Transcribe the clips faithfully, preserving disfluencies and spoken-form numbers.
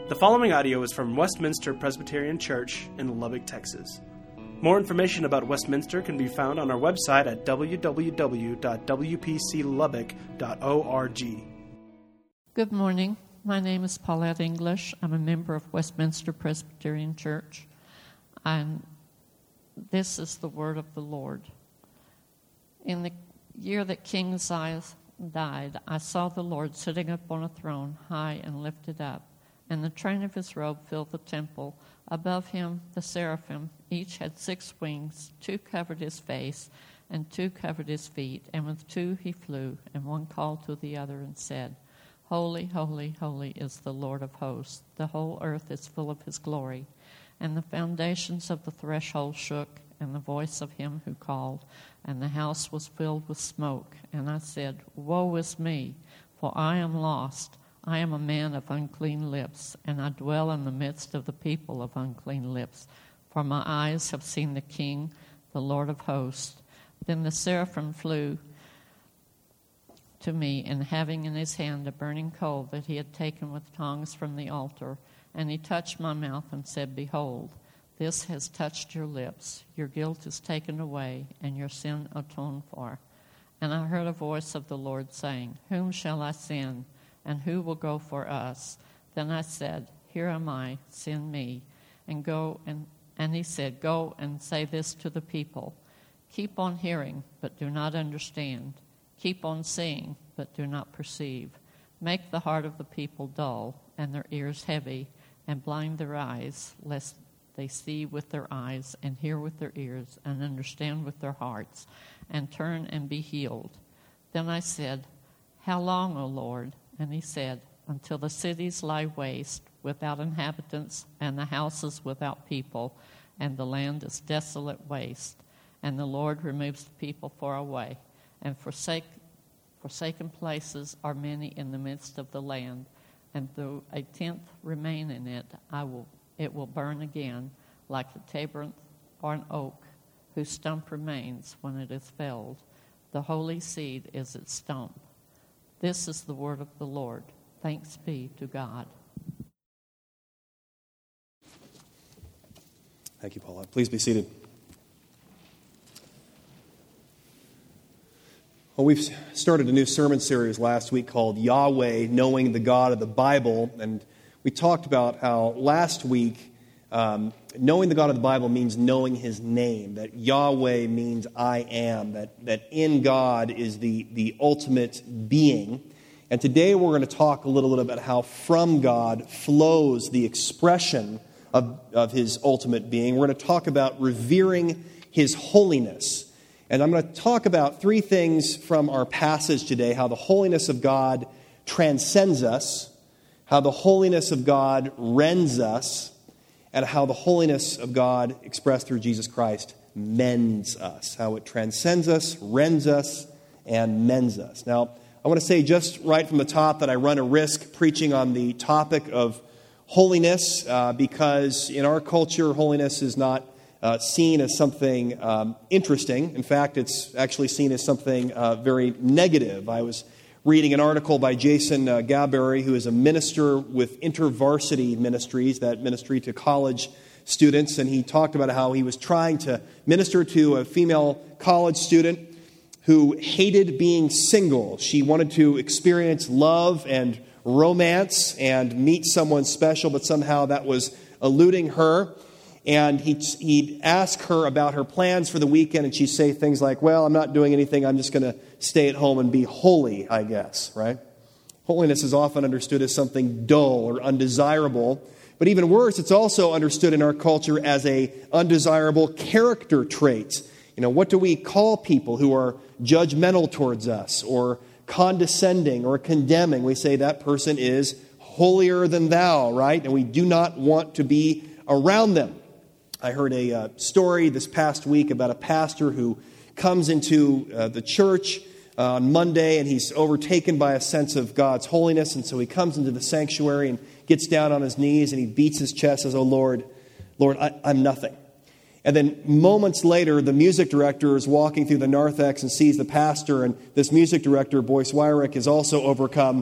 The following audio is from Westminster Presbyterian Church in Lubbock, Texas. More information about Westminster can be found on our website at w w w dot w p c lubbock dot org. Good morning. My name is Paulette English. I'm a member of Westminster Presbyterian Church, and this is the word of the Lord. In the year that King Uzziah died, I saw the Lord sitting upon a throne, high and lifted up, and the train of his robe filled the temple. Above him the seraphim, each had six wings. Two covered his face, and two covered his feet, and with two he flew, and one called to the other and said, Holy, holy, holy is the Lord of hosts. The whole earth is full of his glory. And the foundations of the threshold shook, and the voice of him who called, and the house was filled with smoke. And I said, Woe is me, for I am lost. I am a man of unclean lips, and I dwell in the midst of the people of unclean lips. For my eyes have seen the King, the Lord of hosts. Then the seraphim flew to me, and having in his hand a burning coal that he had taken with tongs from the altar, and he touched my mouth and said, Behold, this has touched your lips. Your guilt is taken away, and your sin atoned for. And I heard a voice of the Lord saying, Whom shall I send? And who will go for us? Then I said, Here am I, send me. And go and and he said, Go and say this to the people. Keep on hearing, but do not understand. Keep on seeing, but do not perceive. Make the heart of the people dull, and their ears heavy, and blind their eyes, lest they see with their eyes, and hear with their ears, and understand with their hearts, and turn and be healed. Then I said, How long, O Lord? And he said, Until the cities lie waste, without inhabitants, and the houses without people, and the land is desolate waste, and the Lord removes the people far away, and forsake, forsaken places are many in the midst of the land, and though a tenth remain in it, I will it will burn again, like the terebinth or an oak, whose stump remains when it is felled. The holy seed is its stump. This is the word of the Lord. Thanks be to God. Thank you, Paula. Please be seated. Well, we've started a new sermon series last week called Yahweh, Knowing the God of the Bible. And we talked about how last week, um, knowing the God of the Bible means knowing his name, that Yahweh means I am, that, that in God is the, the ultimate being. And today we're going to talk a little bit about how from God flows the expression of, of his ultimate being. We're going to talk about revering his holiness. And I'm going to talk about three things from our passage today: how the holiness of God transcends us, how the holiness of God rends us, and how the holiness of God expressed through Jesus Christ mends us. How it transcends us, rends us, and mends us. Now, I want to say just right from the top that I run a risk preaching on the topic of holiness uh, because in our culture, holiness is not Uh, seen as something um, interesting. In fact, it's actually seen as something uh, very negative. I was reading an article by Jason uh, Gabbury, who is a minister with InterVarsity Ministries, that ministry to college students, and he talked about how he was trying to minister to a female college student who hated being single. She wanted to experience love and romance and meet someone special, but somehow that was eluding her. And he'd, he'd ask her about her plans for the weekend, and she'd say things like, well, I'm not doing anything, I'm just going to stay at home and be holy, I guess, right? Holiness is often understood as something dull or undesirable. But even worse, it's also understood in our culture as a undesirable character trait. You know, what do we call people who are judgmental towards us or condescending or condemning? We say that person is holier than thou, right? And we do not want to be around them. I heard a uh, story this past week about a pastor who comes into uh, the church uh, on Monday, and he's overtaken by a sense of God's holiness, and so he comes into the sanctuary and gets down on his knees, and he beats his chest, says, "Oh Lord, Lord, I, I'm nothing." And then moments later, the music director is walking through the narthex and sees the pastor, and this music director, Boyce Wyrick, is also overcome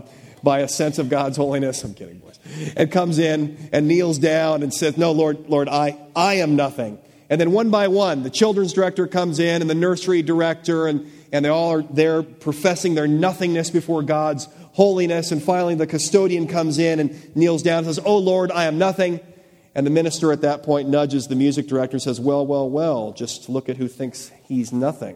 by a sense of God's holiness. I'm kidding, boys. And comes in and kneels down and says, no, Lord, Lord, I, I am nothing. And then one by one, the children's director comes in and the nursery director, and, and they all are there professing their nothingness before God's holiness. And finally, the custodian comes in and kneels down and says, oh, Lord, I am nothing. And the minister at that point nudges the music director and says, well, well, well, just look at who thinks he's nothing.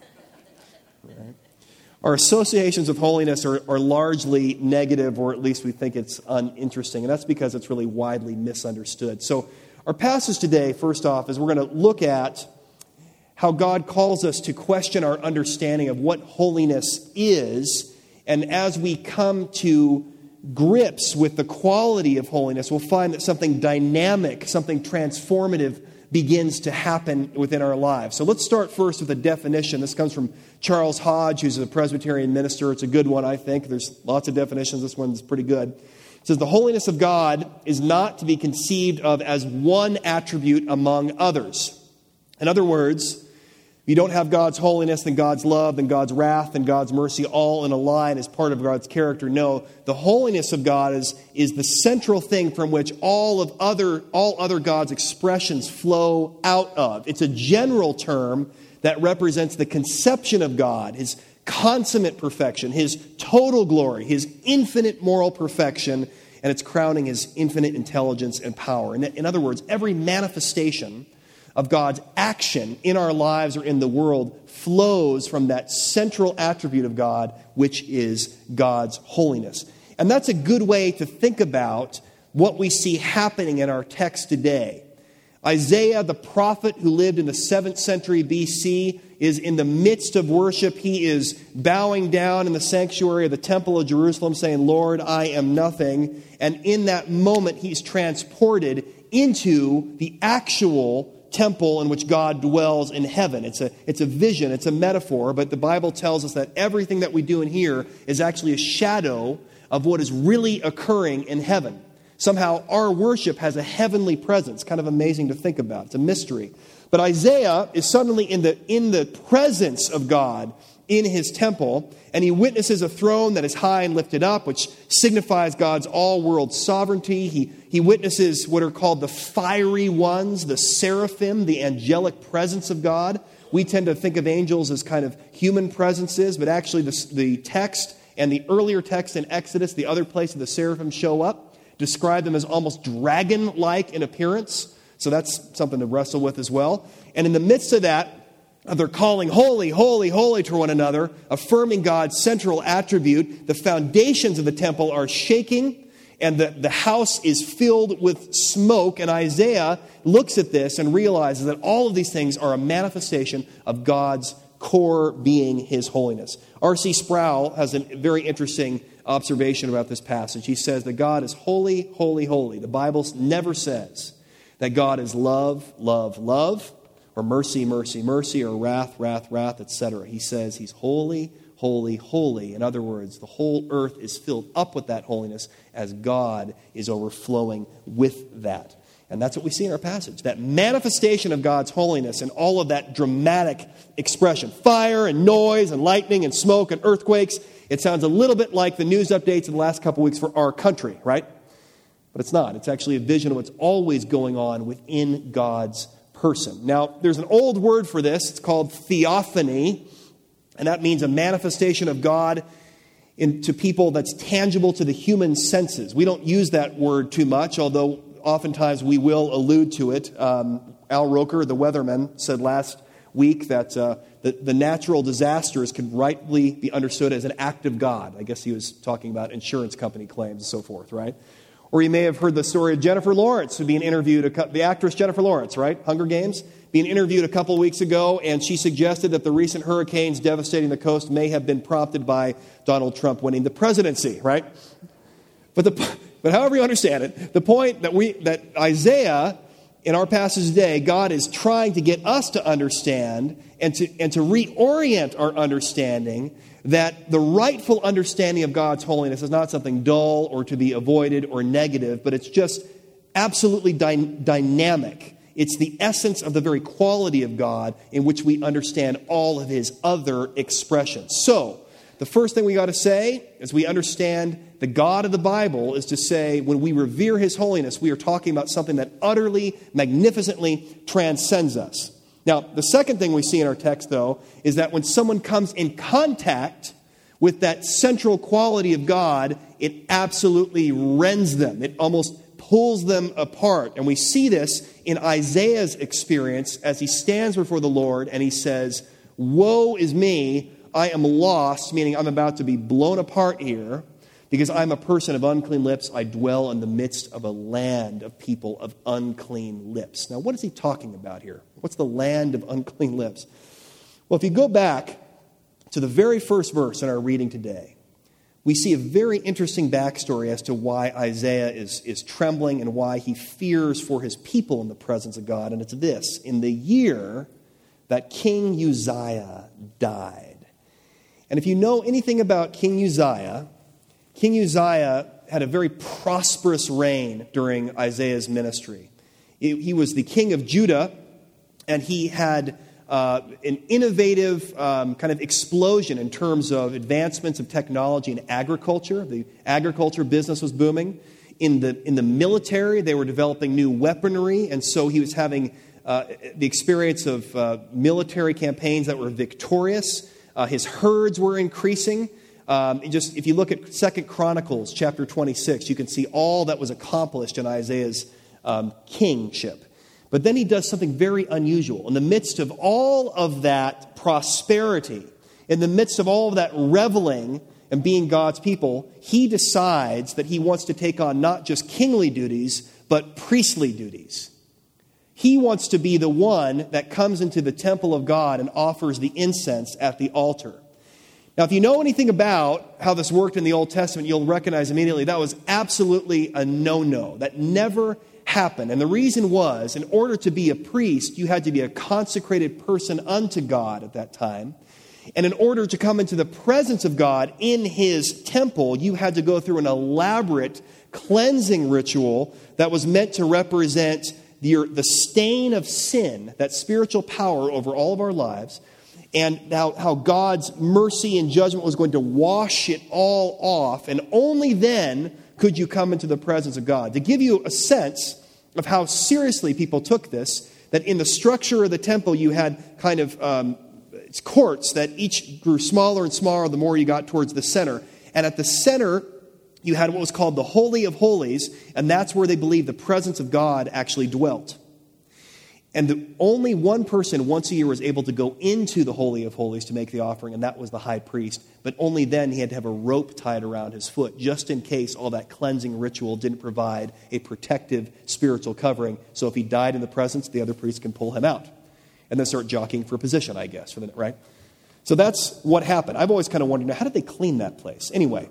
Right? Our associations with holiness are, are largely negative, or at least we think it's uninteresting. And that's because it's really widely misunderstood. So our passage today, first off, is we're going to look at how God calls us to question our understanding of what holiness is. And as we come to grips with the quality of holiness, we'll find that something dynamic, something transformative begins to happen within our lives. So let's start first with a definition. This comes from Charles Hodge, who's a Presbyterian minister. It's a good one, I think. There's lots of definitions. This one's pretty good. It says, the holiness of God is not to be conceived of as one attribute among others. In other words, if you don't have God's holiness, then God's love, then God's wrath, and God's mercy all in a line as part of God's character. No, the holiness of God is, is the central thing from which all of other all other God's expressions flow out of. It's a general term that represents the conception of God, His consummate perfection, His total glory, His infinite moral perfection, and it's crowning His infinite intelligence and power. In, in other words, every manifestation of God's action in our lives or in the world flows from that central attribute of God, which is God's holiness. And that's a good way to think about what we see happening in our text today. Isaiah, the prophet who lived in the seventh century B C, is in the midst of worship. He is bowing down in the sanctuary of the Temple of Jerusalem, saying, Lord, I am nothing. And in that moment, he's transported into the actual temple in which God dwells in heaven. It's a, it's a vision, it's a metaphor, but the Bible tells us that everything that we do in here is actually a shadow of what is really occurring in heaven. Somehow our worship has a heavenly presence. Kind of amazing to think about. It's a mystery. But Isaiah is suddenly in the, in the presence of God in his temple, and he witnesses a throne that is high and lifted up, which signifies God's all-world sovereignty. He, he witnesses what are called the fiery ones, the seraphim, the angelic presence of God. We tend to think of angels as kind of human presences, but actually the, the text and the earlier text in Exodus, the other place the seraphim show up, describe them as almost dragon-like in appearance. So that's something to wrestle with as well. And in the midst of that, they're calling holy, holy, holy to one another, affirming God's central attribute. The foundations of the temple are shaking, and the, the house is filled with smoke. And Isaiah looks at this and realizes that all of these things are a manifestation of God's core being, His holiness. R C Sproul has a very interesting observation about this passage. He says that God is holy, holy, holy. The Bible never says that God is love, love, love, or mercy, mercy, mercy, or wrath, wrath, wrath, et cetera. He says He's holy, holy, holy. In other words, the whole earth is filled up with that holiness as God is overflowing with that. And that's what we see in our passage. That manifestation of God's holiness and all of that dramatic expression. Fire and noise and lightning and smoke and earthquakes. It sounds a little bit like the news updates in the last couple weeks for our country, right? But it's not. It's actually a vision of what's always going on within God's person. Now, there's an old word for this. It's called theophany, and that means a manifestation of God in, to people that's tangible to the human senses. We don't use that word too much, although oftentimes we will allude to it. Um, Al Roker, the weatherman, said last week that uh, the, the natural disasters could rightly be understood as an act of God. I guess he was talking about insurance company claims and so forth, right? Or you may have heard the story of Jennifer Lawrence, being interviewed, a, the actress Jennifer Lawrence, right? Hunger Games, being interviewed a couple weeks ago, and she suggested that the recent hurricanes devastating the coast may have been prompted by Donald Trump winning the presidency, right? But the but however you understand it, the point that we that Isaiah in our passage today, God is trying to get us to understand and to and to reorient our understanding that the rightful understanding of God's holiness is not something dull or to be avoided or negative, but it's just absolutely dy- dynamic. It's the essence of the very quality of God in which we understand all of His other expressions. So, the first thing we got to say is we understand the God of the Bible is to say, when we revere his holiness, we are talking about something that utterly, magnificently transcends us. Now, the second thing we see in our text, though, is that when someone comes in contact with that central quality of God, it absolutely rends them. It almost pulls them apart. And we see this in Isaiah's experience as he stands before the Lord and he says, "Woe is me, I am lost," meaning I'm about to be blown apart here, because I'm a person of unclean lips. I dwell in the midst of a land of people of unclean lips. Now, what is he talking about here? What's the land of unclean lips? Well, if you go back to the very first verse in our reading today, we see a very interesting backstory as to why Isaiah is, is trembling and why he fears for his people in the presence of God. And it's this: in the year that King Uzziah died. And if you know anything about King Uzziah, King Uzziah had a very prosperous reign during Isaiah's ministry. He was the king of Judah, and he had uh, an innovative um, kind of explosion in terms of advancements of technology in agriculture. The agriculture business was booming. In the, in the military, they were developing new weaponry, and so he was having uh, the experience of uh, military campaigns that were victorious. Uh, his herds were increasing. Um, just if you look at Second Chronicles chapter twenty-six, you can see all that was accomplished in Isaiah's um, kingship. But then he does something very unusual. In the midst of all of that prosperity, in the midst of all of that reveling and being God's people, he decides that he wants to take on not just kingly duties, but priestly duties. He wants to be the one that comes into the temple of God and offers the incense at the altar. Now, if you know anything about how this worked in the Old Testament, you'll recognize immediately that was absolutely a no-no. That never happened. And the reason was, in order to be a priest, you had to be a consecrated person unto God at that time. And in order to come into the presence of God in his temple, you had to go through an elaborate cleansing ritual that was meant to represent the, the stain of sin, that spiritual power over all of our lives, and how, how God's mercy and judgment was going to wash it all off. And only then could you come into the presence of God. To give you a sense of how seriously people took this, that in the structure of the temple you had kind of um, courts that each grew smaller and smaller the more you got towards the center. And at the center you had what was called the Holy of Holies, and that's where they believed the presence of God actually dwelt. And the, only one person once a year was able to go into the Holy of Holies to make the offering, and that was the high priest. But only then he had to have a rope tied around his foot, just in case all that cleansing ritual didn't provide a protective spiritual covering. So if he died in the presence, the other priest can pull him out. And then start jockeying for position, I guess, for the, right? So that's what happened. I've always kind of wondered, how did they clean that place? Anyway,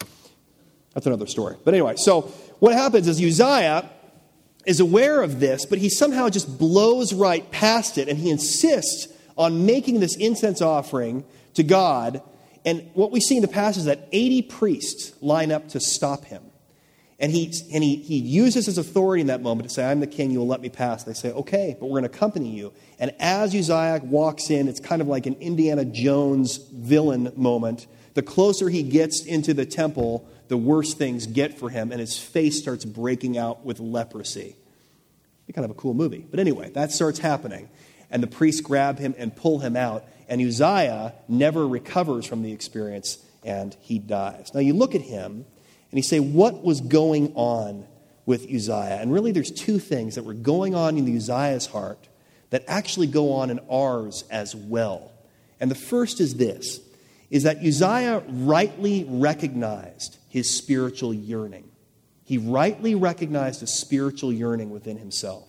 that's another story. But anyway, so what happens is Uzziah is aware of this, but he somehow just blows right past it, and he insists on making this incense offering to God. And what we see in the passage is that eighty priests line up to stop him. And he and he, he uses his authority in that moment to say, "I'm the king, you will let me pass." They say, "Okay, but we're going to accompany you." And as Uzziah walks in, it's kind of like an Indiana Jones villain moment. The closer he gets into the temple, the worse things get for him, and his face starts breaking out with leprosy. Be kind of a cool movie. But anyway, that starts happening. And the priests grab him and pull him out. And Uzziah never recovers from the experience, and he dies. Now you look at him, and you say, what was going on with Uzziah? And really there's two things that were going on in Uzziah's heart that actually go on in ours as well. And the first is this, is that Uzziah rightly recognized his spiritual yearning. He rightly recognized a spiritual yearning within himself.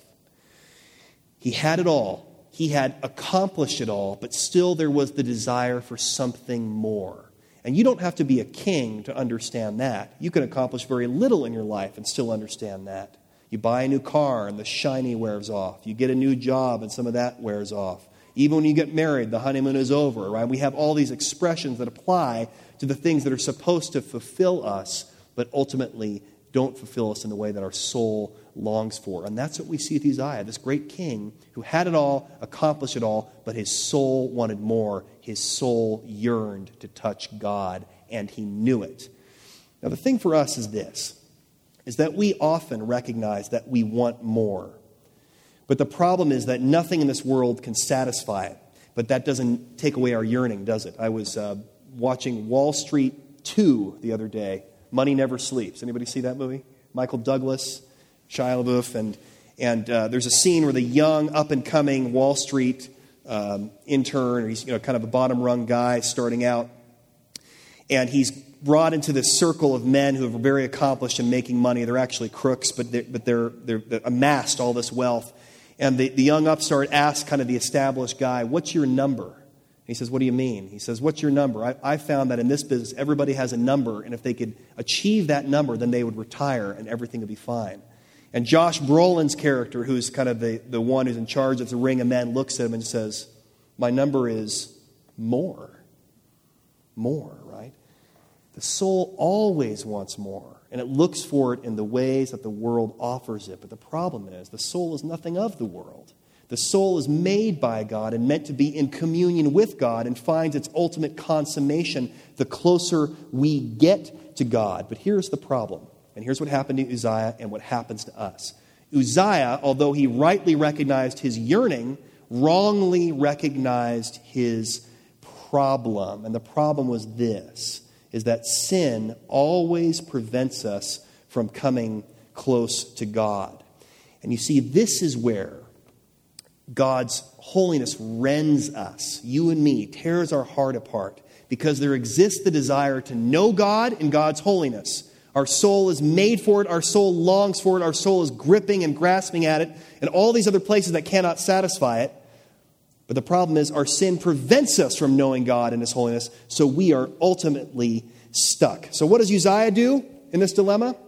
He had it all. He had accomplished it all, but still there was the desire for something more. And you don't have to be a king to understand that. You can accomplish very little in your life and still understand that. You buy a new car and the shiny wears off. You get a new job and some of that wears off. Even when you get married, the honeymoon is over, right? We have all these expressions that apply to the things that are supposed to fulfill us, but ultimately don't fulfill us in the way that our soul longs for. And that's what we see with Uzziah, this great king who had it all, accomplished it all, but his soul wanted more. His soul yearned to touch God, and he knew it. Now, the thing for us is this, is that we often recognize that we want more. But the problem is that nothing in this world can satisfy it. But that doesn't take away our yearning, does it? I was uh, watching Wall Street two the other day. Money Never Sleeps. Anybody see that movie? Michael Douglas, Shia LaBeouf, and and uh, there's a scene where the young, up-and-coming Wall Street um, intern, or he's you know kind of a bottom-rung guy starting out, and he's brought into this circle of men who are very accomplished in making money. They're actually crooks, but they're, but they're, they're, they're amassed all this wealth. And the, the young upstart asks kind of the established guy, what's your number? He says, what do you mean? He says, what's your number? I, I found that in this business, everybody has a number, and if they could achieve that number, then they would retire and everything would be fine. And Josh Brolin's character, who's kind of the, the one who's in charge of the ring of men, looks at him and says, my number is more. More, right? The soul always wants more, and it looks for it in the ways that the world offers it. But the problem is, the soul is nothing of the world. The soul is made by God and meant to be in communion with God and finds its ultimate consummation the closer we get to God. But here's the problem, and here's what happened to Uzziah and what happens to us. Uzziah, although he rightly recognized his yearning, wrongly recognized his problem. And the problem was this, is that sin always prevents us from coming close to God. And you see, this is where God's holiness rends us, you and me, tears our heart apart, because there exists the desire to know God in God's holiness. Our soul is made for it, our soul longs for it, our soul is gripping and grasping at it, and all these other places that cannot satisfy it. But the problem is our sin prevents us from knowing God in His holiness, so we are ultimately stuck. So what does Uzziah do in this dilemma?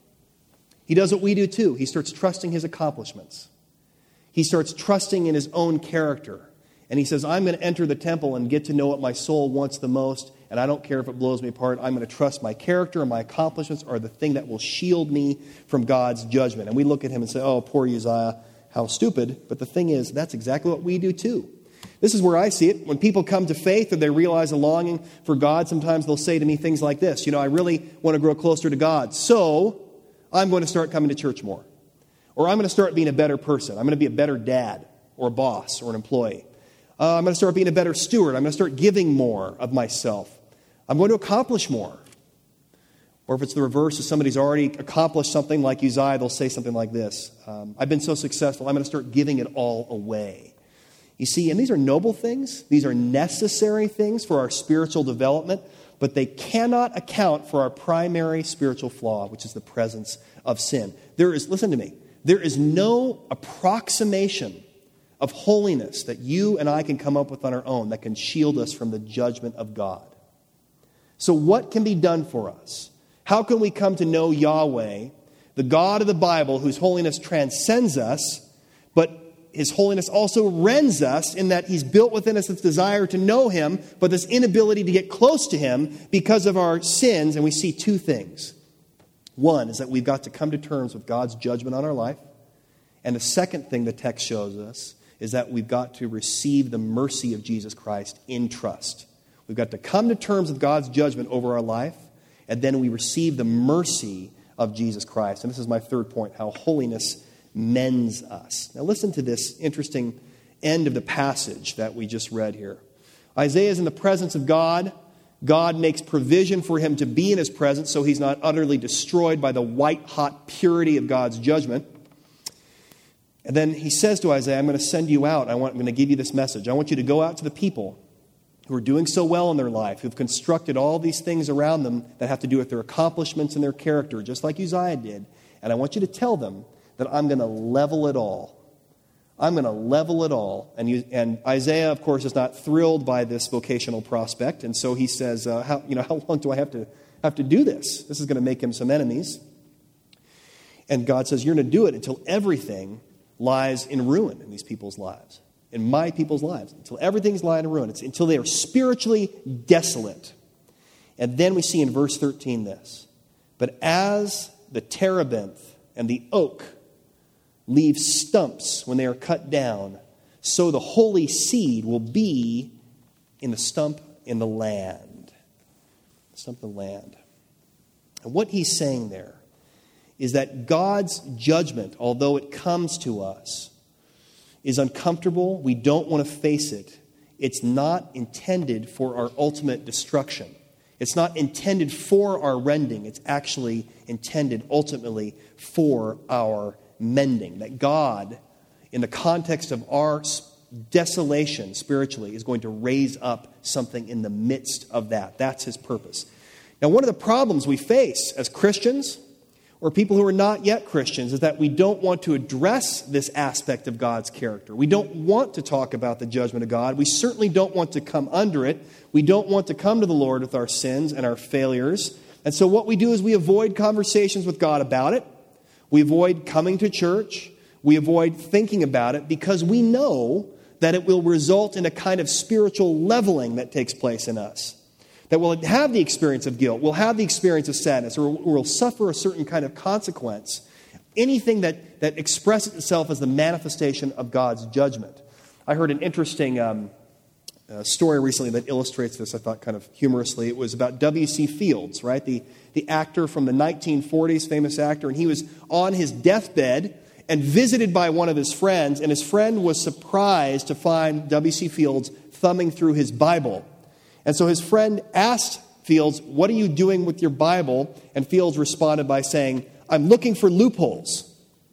He does what we do too. He starts trusting his accomplishments. He starts trusting in his own character. And he says, I'm going to enter the temple and get to know what my soul wants the most, and I don't care if it blows me apart. I'm going to trust my character and my accomplishments are the thing that will shield me from God's judgment. And we look at him and say, oh, poor Uzziah, how stupid. But the thing is, that's exactly what we do too. This is where I see it. When people come to faith or they realize a longing for God, sometimes they'll say to me things like this, you know, I really want to grow closer to God, so I'm going to start coming to church more. Or I'm going to start being a better person. I'm going to be a better dad or a boss or an employee. Uh, I'm going to start being a better steward. I'm going to start giving more of myself. I'm going to accomplish more. Or if it's the reverse, if somebody's already accomplished something like Uzziah, they'll say something like this. Um, I've been so successful, I'm going to start giving it all away. You see, and these are noble things. These are necessary things for our spiritual development, but they cannot account for our primary spiritual flaw, which is the presence of sin. There is, listen to me, there is no approximation of holiness that you and I can come up with on our own that can shield us from the judgment of God. So what can be done for us? How can we come to know Yahweh, the God of the Bible, whose holiness transcends us, but His holiness also rends us in that He's built within us this desire to know Him, but this inability to get close to Him because of our sins. And we see two things. One is that we've got to come to terms with God's judgment on our life. And the second thing the text shows us is that we've got to receive the mercy of Jesus Christ in trust. We've got to come to terms with God's judgment over our life, and then we receive the mercy of Jesus Christ. And this is my third point, how holiness mends us. Now listen to this interesting end of the passage that we just read here. Isaiah is in the presence of God. God makes provision for him to be in His presence so he's not utterly destroyed by the white-hot purity of God's judgment. And then he says to Isaiah, I'm going to send you out. I want, I'm going to give you this message. I want you to go out to the people who are doing so well in their life, who've constructed all these things around them that have to do with their accomplishments and their character, just like Uzziah did. And I want you to tell them that I'm going to level it all. I'm going to level it all. And, you, and Isaiah, of course, is not thrilled by this vocational prospect. And so he says, uh, how, you know, how long do I have to have to do this? This is going to make him some enemies. And God says, you're going to do it until everything lies in ruin in these people's lives, in my people's lives, until everything's lying in ruin, it's until they are spiritually desolate. And then we see in verse thirteen this, but as the terebinth and the oak leave stumps when they are cut down, so the holy seed will be in the stump in the land. The stump of the land. And what he's saying there is that God's judgment, although it comes to us, is uncomfortable. We don't want to face it. It's not intended for our ultimate destruction. It's not intended for our rending. It's actually intended ultimately for our mending. That God, in the context of our desolation spiritually, is going to raise up something in the midst of that. That's his purpose. Now, one of the problems we face as Christians, or people who are not yet Christians, is that we don't want to address this aspect of God's character. We don't want to talk about the judgment of God. We certainly don't want to come under it. We don't want to come to the Lord with our sins and our failures. And so what we do is we avoid conversations with God about it. We avoid coming to church. We avoid thinking about it because we know that it will result in a kind of spiritual leveling that takes place in us. That we'll have the experience of guilt, we'll have the experience of sadness, or we'll suffer a certain kind of consequence. Anything that, that expresses itself as the manifestation of God's judgment. I heard an interesting um, uh, story recently that illustrates this, I thought, kind of humorously. It was about W C Fields, right? The, the actor from the nineteen forties, famous actor, and he was on his deathbed and visited by one of his friends, and his friend was surprised to find W C Fields thumbing through his Bible. And so his friend asked Fields, "What are you doing with your Bible?" And Fields responded by saying, "I'm looking for loopholes."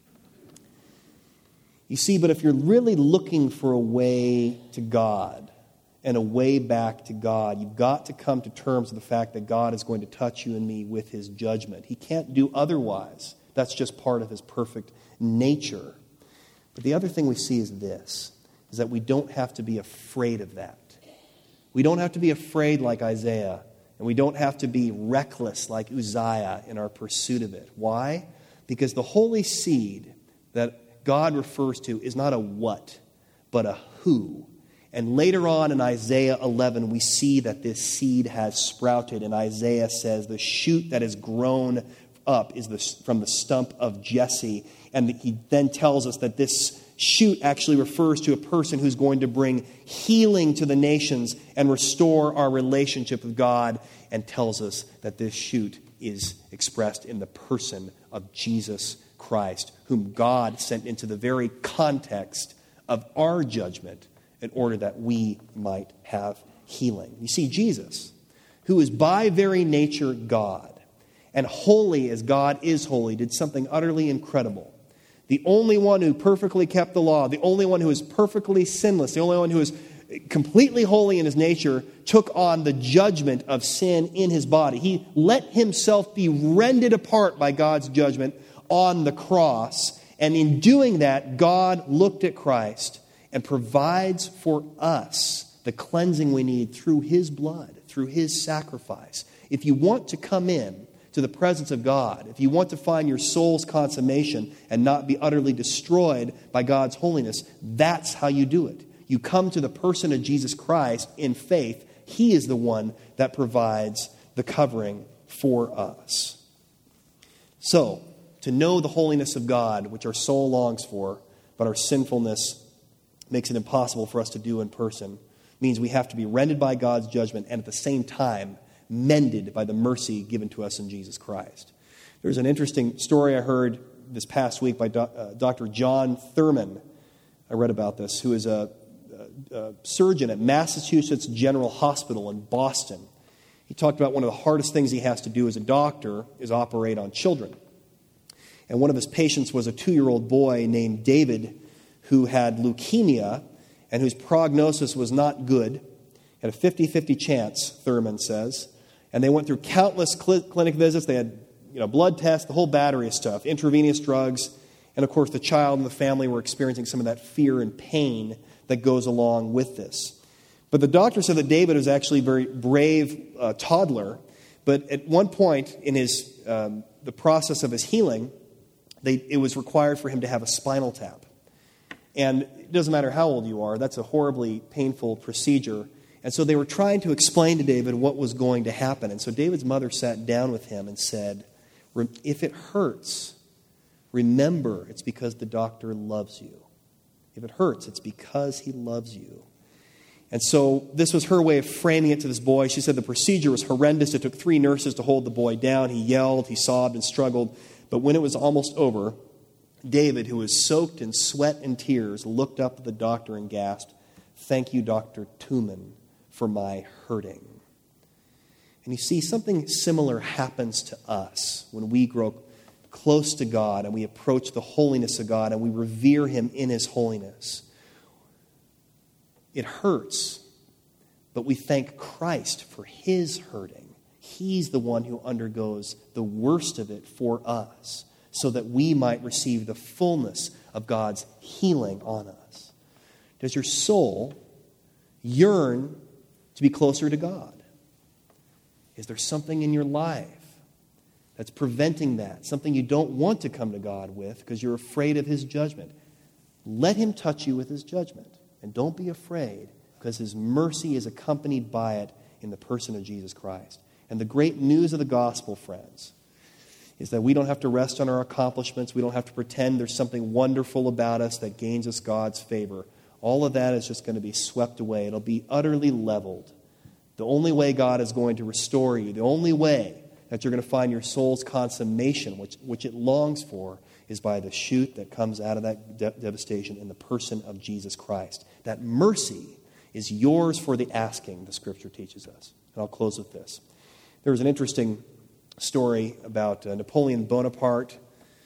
You see, but if you're really looking for a way to God and a way back to God, you've got to come to terms with the fact that God is going to touch you and me with his judgment. He can't do otherwise. That's just part of his perfect nature. But the other thing we see is this, is that we don't have to be afraid of that. We don't have to be afraid like Isaiah, and we don't have to be reckless like Uzziah in our pursuit of it. Why? Because the holy seed that God refers to is not a what, but a who. And later on in Isaiah eleven, we see that this seed has sprouted, and Isaiah says the shoot that has grown up is the, from the stump of Jesse. And he then tells us that this shoot actually refers to a person who's going to bring healing to the nations and restore our relationship with God, and tells us that this shoot is expressed in the person of Jesus Christ, whom God sent into the very context of our judgment in order that we might have healing. You see, Jesus, who is by very nature God, and holy as God is holy, did something utterly incredible. The only one who perfectly kept the law, the only one who is perfectly sinless, the only one who is completely holy in his nature, took on the judgment of sin in his body. He let himself be rended apart by God's judgment on the cross. And in doing that, God looked at Christ and provides for us the cleansing we need through his blood, through his sacrifice. If you want to come in to the presence of God, if you want to find your soul's consummation and not be utterly destroyed by God's holiness, that's how you do it. You come to the person of Jesus Christ in faith. He is the one that provides the covering for us. So, to know the holiness of God, which our soul longs for, but our sinfulness makes it impossible for us to do in person, means we have to be rended by God's judgment and at the same time mended by the mercy given to us in Jesus Christ. There's an interesting story I heard this past week by Doctor John Thurman. I read about this, who is a, a, a surgeon at Massachusetts General Hospital in Boston. He talked about one of the hardest things he has to do as a doctor is operate on children. And one of his patients was a two-year-old boy named David who had leukemia and whose prognosis was not good. He had a fifty-fifty chance, Thurman says. And they went through countless cl- clinic visits. They had you know, blood tests, the whole battery of stuff, intravenous drugs. And, of course, the child and the family were experiencing some of that fear and pain that goes along with this. But the doctor said that David was actually a very brave uh, toddler. But at one point in his um, the process of his healing, they, it was required for him to have a spinal tap. And it doesn't matter how old you are, that's a horribly painful procedure. And so they were trying to explain to David what was going to happen. And so David's mother sat down with him and said, if it hurts, remember it's because the doctor loves you. If it hurts, it's because he loves you. And so this was her way of framing it to this boy. She said the procedure was horrendous. It took three nurses to hold the boy down. He yelled, he sobbed and struggled. But when it was almost over, David, who was soaked in sweat and tears, looked up at the doctor and gasped, "Thank you, Doctor Tuman, for my hurting." And you see, something similar happens to us when we grow close to God and we approach the holiness of God and we revere Him in His holiness. It hurts, but we thank Christ for His hurting. He's the one who undergoes the worst of it for us so that we might receive the fullness of God's healing on us. Does your soul yearn to be closer to God? Is there something in your life that's preventing that? Something you don't want to come to God with because you're afraid of His judgment? Let Him touch you with His judgment. And don't be afraid, because His mercy is accompanied by it in the person of Jesus Christ. And the great news of the gospel, friends, is that we don't have to rest on our accomplishments. We don't have to pretend there's something wonderful about us that gains us God's favor. All of that is just going to be swept away. It'll be utterly leveled. The only way God is going to restore you, the only way that you're going to find your soul's consummation, which, which it longs for, is by the shoot that comes out of that de- devastation in the person of Jesus Christ. That mercy is yours for the asking, the Scripture teaches us. And I'll close with this. There was an interesting story about uh, Napoleon Bonaparte,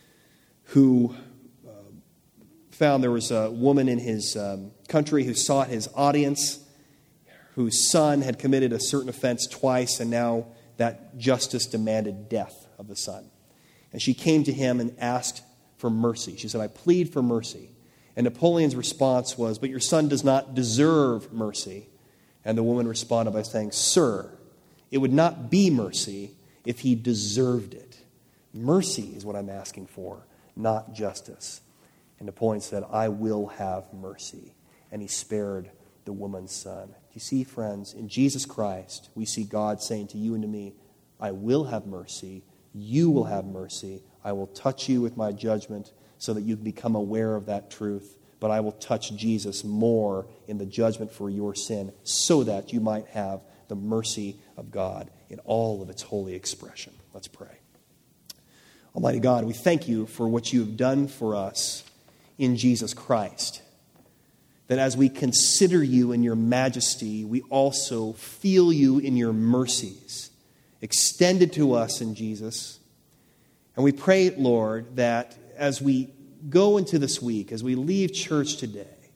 who uh, found there was a woman in his um, country who sought his audience, whose son had committed a certain offense twice, and now that justice demanded death of the son. And she came to him and asked for mercy. She said, "I plead for mercy." And Napoleon's response was, "But your son does not deserve mercy." And the woman responded by saying, "Sir, it would not be mercy if he deserved it. Mercy is what I'm asking for, not justice." And Napoleon said, "I will have mercy." And he spared the woman's son. You see, friends, in Jesus Christ, we see God saying to you and to me, "I will have mercy. You will have mercy. I will touch you with my judgment so that you can become aware of that truth. But I will touch Jesus more in the judgment for your sin so that you might have the mercy of God in all of its holy expression." Let's pray. Almighty God, we thank you for what you have done for us in Jesus Christ. That as we consider you in your majesty, we also feel you in your mercies extended to us in Jesus. And we pray, Lord, that as we go into this week, as we leave church today,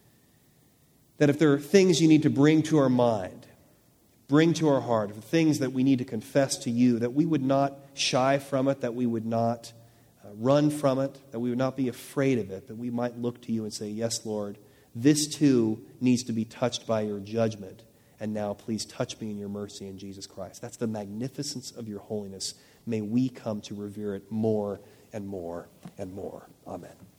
that if there are things you need to bring to our mind, bring to our heart, if there are things that we need to confess to you, that we would not shy from it, that we would not uh, run from it, that we would not be afraid of it, but we might look to you and say, "Yes, Lord, this too needs to be touched by your judgment. And now please touch me in your mercy in Jesus Christ." That's the magnificence of your holiness. May we come to revere it more and more and more. Amen.